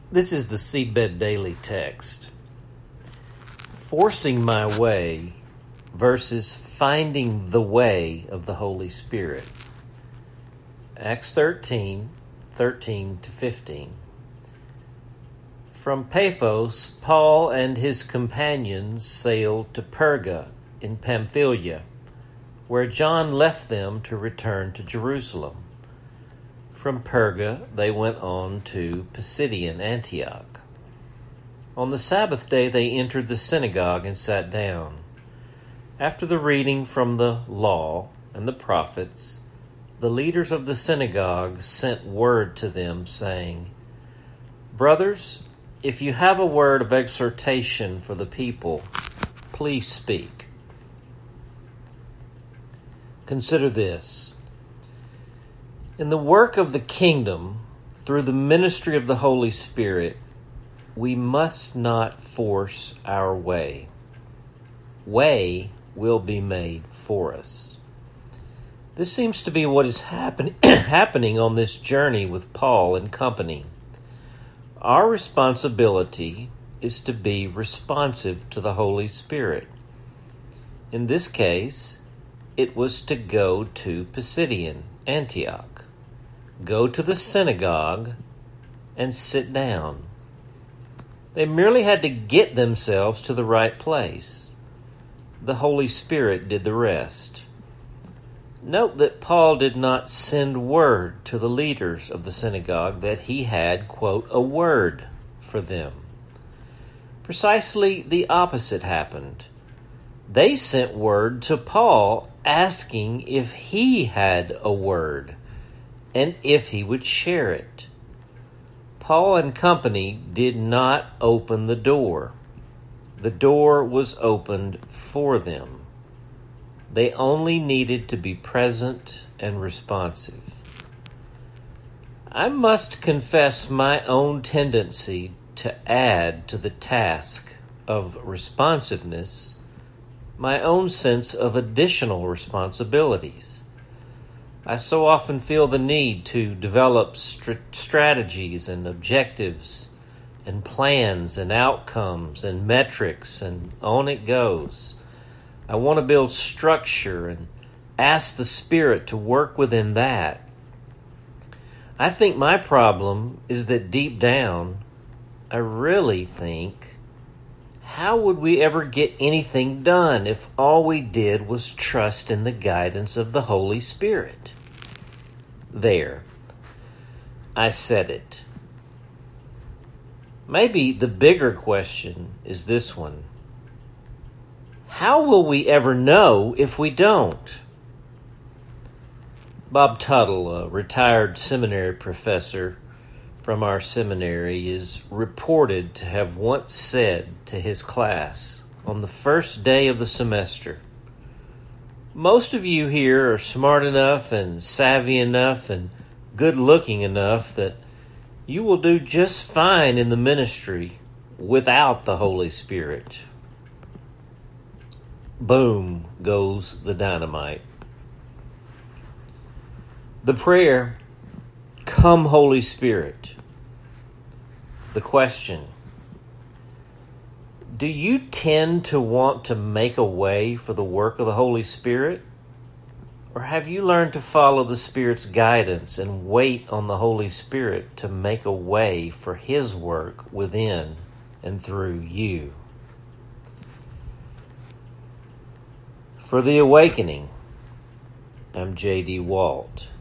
This is the Seedbed Daily text. Forcing my way versus finding the way of the Holy Spirit. Acts 13:13-15. From Paphos, Paul and his companions sailed to Perga in Pamphylia, where John left them to return to Jerusalem. From Perga, they went on to Pisidian Antioch. On the Sabbath day, they entered the synagogue and sat down. After the reading from the law and the prophets, the leaders of the synagogue sent word to them, saying, "Brothers, if you have a word of exhortation for the people, please speak." Consider this. In the work of the kingdom, through the ministry of the Holy Spirit, we must not force our way. Way will be made for us. This seems to be what is happening on this journey with Paul and company. Our responsibility is to be responsive to the Holy Spirit. In this case, it was to go to Pisidian Antioch. Go to the synagogue and sit down. They merely had to get themselves to the right place. The Holy Spirit did the rest. Note that Paul did not send word to the leaders of the synagogue that he had, quote, a word for them. Precisely the opposite happened. They sent word to Paul asking if he had a word and if he would share it. Paul and company did not open the door. The door was opened for them. They only needed to be present and responsive. I must confess my own tendency to add to the task of responsiveness my own sense of additional responsibilities. I so often feel the need to develop strategies and objectives and plans and outcomes and metrics, and on it goes. I want to build structure and ask the Spirit to work within that. I think my problem is that deep down, I really think, how would we ever get anything done if all we did was trust in the guidance of the Holy Spirit? There. I said it. Maybe the bigger question is this one. How will we ever know if we don't? Bob Tuttle, a retired seminary professor from our seminary, is reported to have once said to his class on the first day of the semester, "Most of you here are smart enough and savvy enough and good-looking enough that you will do just fine in the ministry without the Holy Spirit." Boom goes the dynamite. The prayer, "Come, Holy Spirit." The question, do you tend to want to make a way for the work of the Holy Spirit? Or have you learned to follow the Spirit's guidance and wait on the Holy Spirit to make a way for His work within and through you? For The Awakening, I'm J.D. Walt.